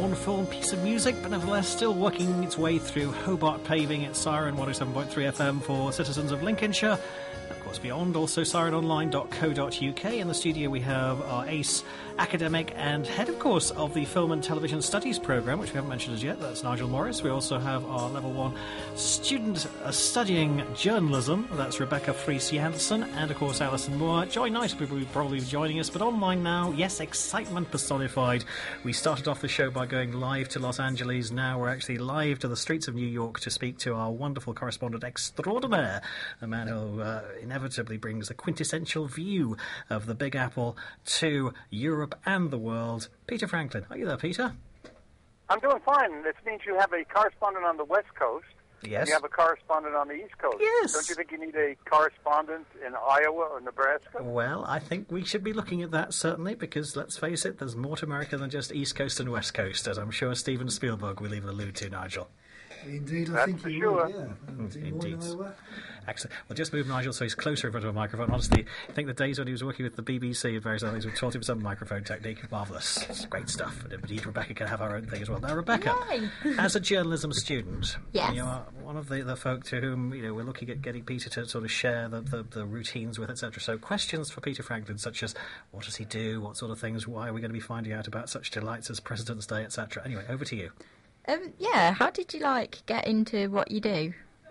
mournful piece of music, but nevertheless still working its way through Hobart paving at Siren 107.3 FM for citizens of Lincolnshire. Of course, beyond, also sirenonline.co.uk. In the studio we have our ace academic and head, of course, of the Film and Television Studies programme, which we haven't mentioned as yet. That's Nigel Morris. We also have our Level 1 student studying journalism. That's Rebecca Fries-Janssen. And, of course, Alison Moore. Joy Knight will probably be joining us, but online now, yes, excitement personified. We started off the show by going live to Los Angeles. Now we're actually live to the streets of New York to speak to our wonderful correspondent extraordinaire, the man who inevitably brings a quintessential view of the Big Apple to Europe and the world. Peter Franklin. Are you there, Peter? I'm doing fine. This means you have a correspondent on the West Coast. Yes. And you have a correspondent on the East Coast. Yes. Don't you think you need a correspondent in Iowa or Nebraska? Well, I think we should be looking at that, certainly, because, let's face it, there's more to America than just East Coast and West Coast, as I'm sure Steven Spielberg will even allude to, Nigel. Indeed, That's think for you sure. would, yeah. Indeed. Excellent. Well, just move Nigel so he's closer in front of a microphone. Honestly, I think the days when he was working with the BBC and various other things, we taught him some microphone technique. Marvellous. It's great stuff. But indeed, Rebecca can have her own thing as well. Now, Rebecca, as a journalism student, yes, you are one of the folk to whom we're looking at getting Peter to sort of share the routines with, etc. So questions for Peter Franklin, such as what does he do, what sort of things, why are we going to be finding out about such delights as President's Day, etc. Anyway, over to you. How did you get into what you do?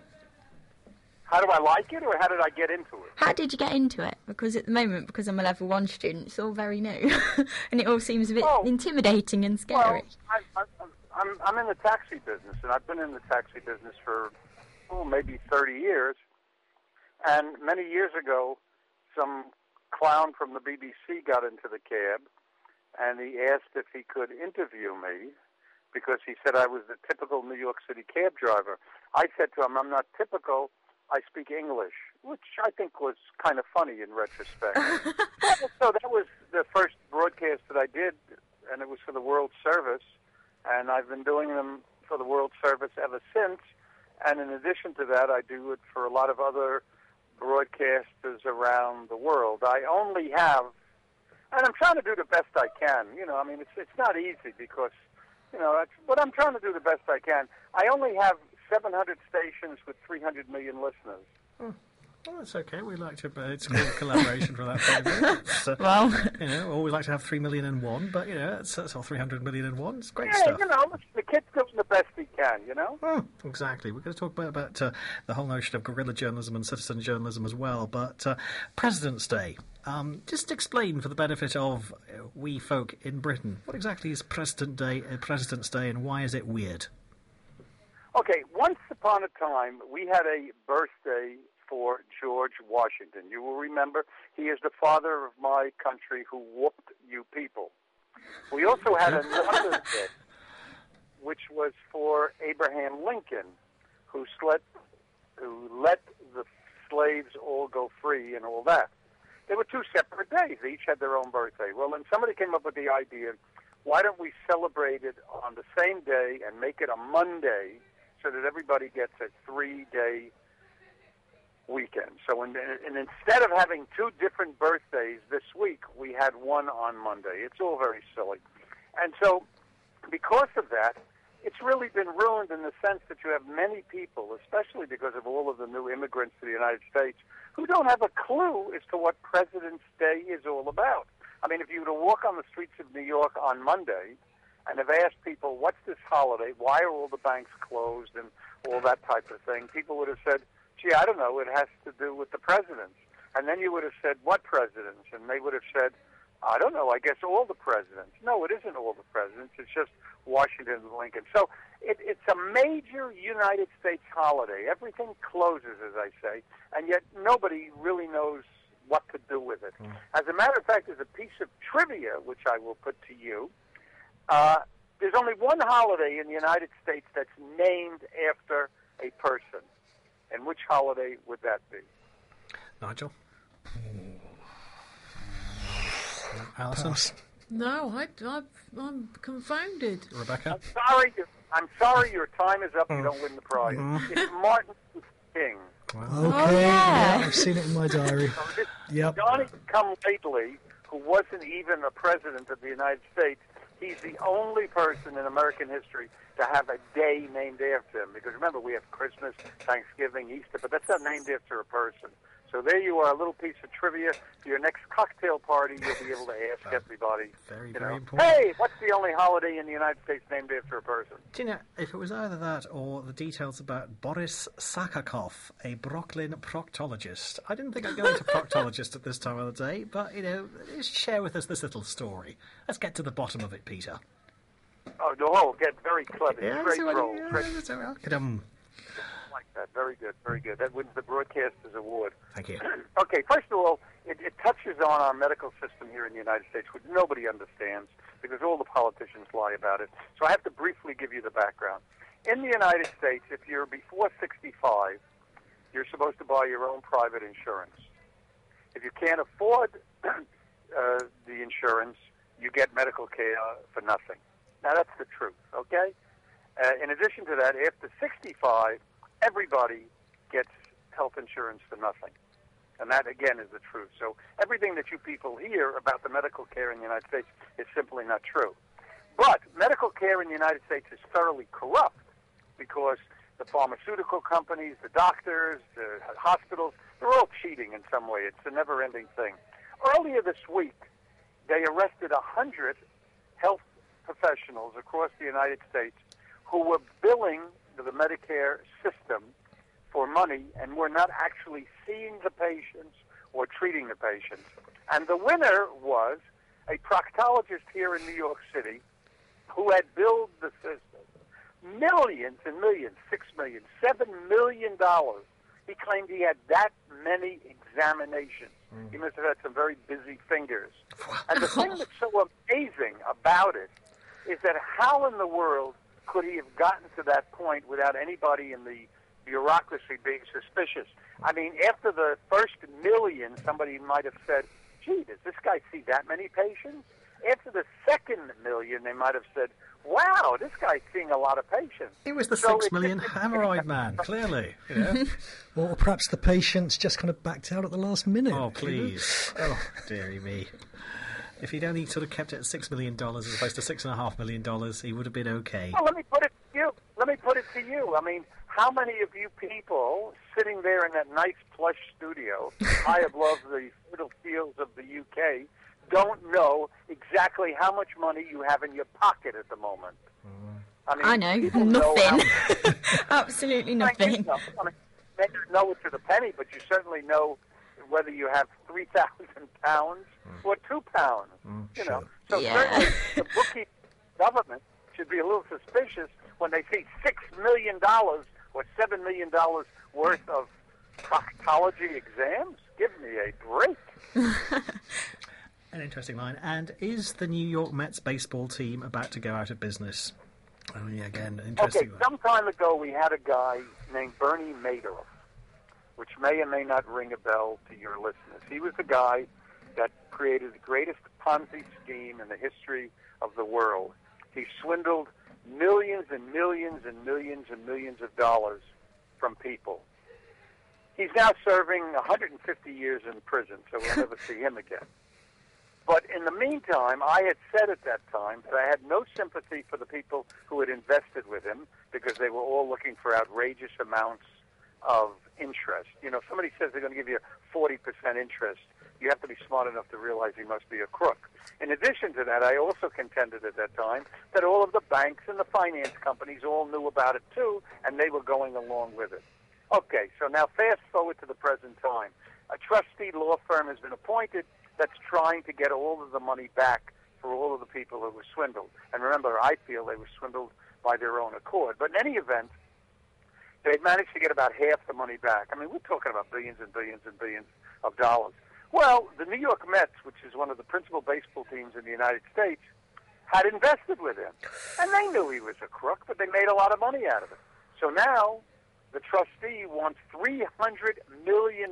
How do I like it, or how did I get into it? How did you get into it? Because at the moment, because I'm a level 1 student, it's all very new, and it all seems a bit intimidating and scary. Well, I'm in the taxi business, and I've been in the taxi business for maybe 30 years. And many years ago, some clown from the BBC got into the cab, and he asked if he could interview me, because he said I was the typical New York City cab driver. I said to him, I'm not typical, I speak English, which I think was kind of funny in retrospect. So that was the first broadcast that I did, and it was for the World Service, and I've been doing them for the World Service ever since. And in addition to that, I do it for a lot of other broadcasters around the world. I only have, and I'm trying to do the best I can. It's not easy because, but I'm trying to do the best I can. I only have 700 stations with 300 million listeners. Well, that's okay. We like to. It's called collaboration from that point of view. Always like to have 3 million and one, but that's all 300 million and one. It's great stuff. The kid's doing the best he can. Exactly. We're going to talk about the whole notion of guerrilla journalism and citizen journalism as well. But President's Day. Just explain for the benefit of we folk in Britain, what exactly is President's Day, and why is it weird? Okay, once upon a time, we had a birthday for George Washington. You will remember he is the father of my country who whooped you people. We also had another day, which was for Abraham Lincoln, who let the slaves all go free and all that. They were two separate days. They each had their own birthday. Well, then somebody came up with the idea, why don't we celebrate it on the same day and make it a Monday so that everybody gets a 3-day weekend. So and instead of having two different birthdays this week, we had one on Monday. It's all very silly. And so because of that, it's really been ruined in the sense that you have many people, especially because of all of the new immigrants to the United States, who don't have a clue as to what President's Day is all about. I mean, if you were to walk on the streets of New York on Monday and have asked people, what's this holiday, why are all the banks closed and all that type of thing, people would have said, gee, I don't know, it has to do with the presidents. And then you would have said, what presidents? And they would have said, I don't know, I guess all the presidents. No, it isn't all the presidents. It's just Washington and Lincoln. So it's a major United States holiday. Everything closes, as I say, and yet nobody really knows what to do with it. As a matter of fact, there's a piece of trivia, which I will put to you. There's only one holiday in the United States that's named after a person. And which holiday would that be? Nigel? Alison? No, I'm confounded. Rebecca? I'm sorry your time is up. You don't win the prize. It's Martin Luther King. Wow. Okay, yeah, I've seen it in my diary. Johnny come lately, who wasn't even a president of the United States, He's the only person in American history to have a day named after him. Because remember, we have Christmas, Thanksgiving, Easter, but that's not named after a person. So there you are, a little piece of trivia for your next cocktail party. You'll be able to ask everybody. Very important. Hey, what's the only holiday in the United States named after a person? Do you know, if it was either that or the details about Boris Sakakov, a Brooklyn proctologist. I didn't think I'd go into proctologist at this time of the day, but, just share with us this little story. Let's get to the bottom of it, Peter. Oh, no, get very clever. Yeah, Great so role. Like that. Very good, very good. That wins the Broadcasters Award. Thank you. Okay, first of all, it touches on our medical system here in the United States, which nobody understands because all the politicians lie about it. So I have to briefly give you the background. In the United States, if you're before 65, you're supposed to buy your own private insurance. If you can't afford the insurance, you get medical care for nothing. Now, that's the truth, okay? In addition to that, after 65, everybody gets health insurance for nothing. And that, again, is the truth. So everything that you people hear about the medical care in the United States is simply not true. But medical care in the United States is thoroughly corrupt because the pharmaceutical companies, the doctors, the hospitals, they're all cheating in some way. It's a never-ending thing. Earlier this week, they arrested 100 health professionals across the United States who were billing the Medicare system for money and were not actually seeing the patients or treating the patients. And the winner was a proctologist here in New York City who had billed the system millions and millions, $6 million, $7 million. He claimed he had that many examinations. He must have had some very busy fingers. And the thing that's so amazing about it is that how in the world could he have gotten to that point without anybody in the bureaucracy being suspicious? I mean, after the first million, somebody might have said, gee, does this guy see that many patients? After the second million, they might have said, wow, this guy's seeing a lot of patients. It was the 6 million hemorrhoid man, clearly. Or perhaps the patients just kind of backed out at the last minute. Oh, please. Oh, dearie me. If he'd only sort of kept it at $6 million as opposed to $6.5 million, he would have been okay. Well, let me put it to you. I mean, how many of you people sitting there in that nice plush studio high above the fertile fields of the UK don't know exactly how much money you have in your pocket at the moment? I know nothing. Absolutely nothing. You may not know it to the penny, but you certainly know whether you have 3,000 pounds or 2 pounds. So certainly the bookkeeping government should be a little suspicious when they see $6 million or $7 million worth of proctology exams. Give me a break. An interesting line. And is the New York Mets baseball team about to go out of business? Oh, yeah, again, interesting. Okay, some time ago we had a guy named Bernie Madoff, which may or may not ring a bell to your listeners. He was the guy that created the greatest Ponzi scheme in the history of the world. He swindled millions and millions and millions and millions of dollars from people. He's now serving 150 years in prison, so we'll never see him again. But in the meantime, I had said at that time that I had no sympathy for the people who had invested with him because they were all looking for outrageous amounts of interest. You know, if somebody says they're going to give you 40% interest, you have to be smart enough to realize he must be a crook. In addition to that, I also contended at that time that all of the banks and the finance companies all knew about it too, and they were going along with it. Okay, so now fast forward to the present time. A trustee law firm has been appointed that's trying to get all of the money back for all of the people who were swindled. And remember, I feel they were swindled by their own accord. But in any event, they've managed to get about half the money back. I mean, we're talking about billions and billions and billions of dollars. Well, the New York Mets, which is one of the principal baseball teams in the United States, had invested with him. And they knew he was a crook, but they made a lot of money out of it. So now the trustee wants $300 million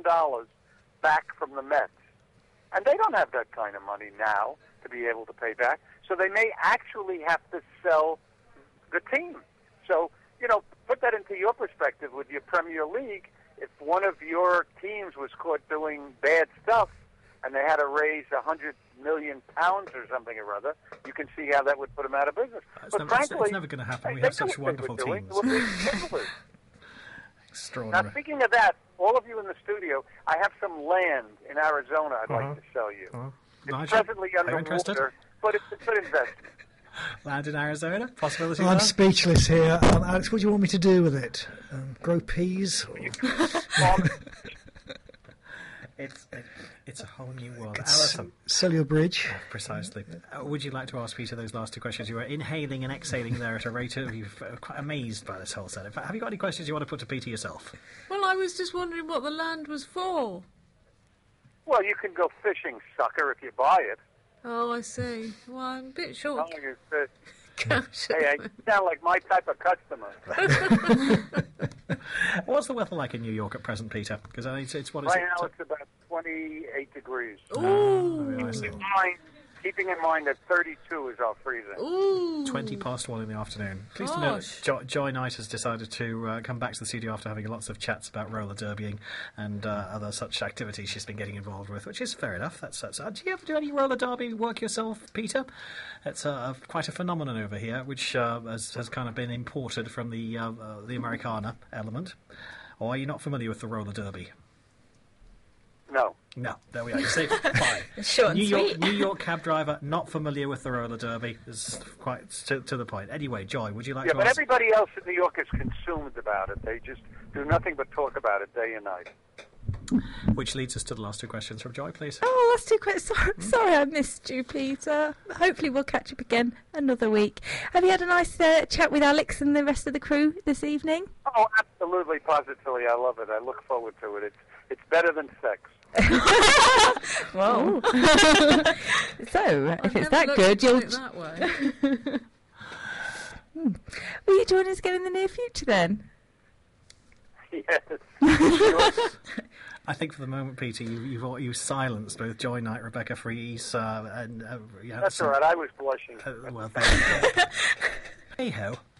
back from the Mets. And they don't have that kind of money now to be able to pay back. So they may actually have to sell the team. So, you know, put that into your perspective with your Premier League. If one of your teams was caught doing bad stuff and they had to raise 100 million pounds or something or other, you can see how that would put them out of business. It's never going to happen. We have such wonderful teams. Extraordinary. Now, speaking of that, all of you in the studio, I have some land in Arizona I'd like to sell you. It's presently underwater, but it's a good investment. Land in Arizona? Possibility? I'm speechless here. Alex, what do you want me to do with it? Grow peas? It's a whole new world. Alison. Sell your bridge. Yeah, precisely. Would you like to ask Peter those last two questions? You were inhaling and exhaling there at a rate of... You're quite amazed by this whole set. In fact, have you got any questions you want to put to Peter yourself? Well, I was just wondering what the land was for. Well, you can go fishing, sucker, if you buy it. Oh, I see. Well, I'm a bit short. Hey, you sound like my type of customer. What's the weather like in New York at present, Peter? Because it's what is right it? Now it's about 28 degrees. Ooh. Keeping in mind that 32 is our freezing. Ooh. 20 past 1 in the afternoon. Pleased to know that Joy Knight has decided to come back to the studio after having lots of chats about roller derbying and other such activities she's been getting involved with, which is fair enough. That's do you ever do any roller derby work yourself, Peter? It's quite a phenomenon over here, which has kind of been imported from the Americana element. Or are you not familiar with the roller derby? No, there we are. You say fine. Short and sweet. New York cab driver, not familiar with the roller derby. Is quite to the point. Anyway, Joy, would you like to but ask... everybody else in New York is consumed about it. They just do nothing but talk about it day and night. Which leads us to the last two questions from Joy, please. Oh, last two questions. Sorry I missed you, Peter. Hopefully we'll catch up again another week. Have you had a nice chat with Alex and the rest of the crew this evening? Oh, absolutely, positively. I love it. I look forward to it. It's better than sex. Whoa. So, if it's that good, you'll... that way. Will you join us again in the near future, then? Yes. I think for the moment, Peter, you've silenced both Joy Knight, Rebecca Fries, and... That's all right. I was blushing. Well, there you go. Hey-ho.